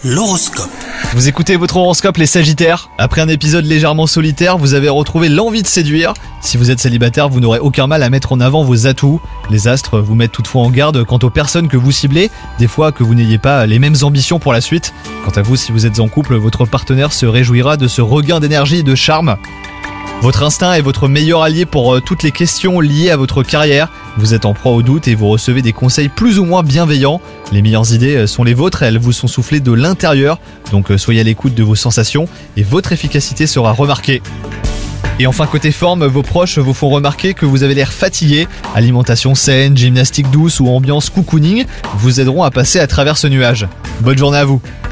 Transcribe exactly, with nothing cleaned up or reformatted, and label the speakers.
Speaker 1: L'horoscope.
Speaker 2: Vous écoutez votre horoscope les Sagittaires. Après un épisode légèrement solitaire, vous avez retrouvé l'envie de séduire. Si vous êtes célibataire, vous n'aurez aucun mal à mettre en avant vos atouts. Les astres vous mettent toutefois en garde quant aux personnes que vous ciblez, des fois que vous n'ayez pas les mêmes ambitions pour la suite. Quant à vous, si vous êtes en couple, votre partenaire se réjouira de ce regain d'énergie et de charme. Votre instinct est votre meilleur allié pour toutes les questions liées à votre carrière. Vous êtes en proie au doute et vous recevez des conseils plus ou moins bienveillants. Les meilleures idées sont les vôtres, elles vous sont soufflées de l'intérieur. Donc soyez à l'écoute de vos sensations et votre efficacité sera remarquée. Et enfin côté forme, vos proches vous font remarquer que vous avez l'air fatigué. Alimentation saine, gymnastique douce ou ambiance cocooning vous aideront à passer à travers ce nuage. Bonne journée à vous.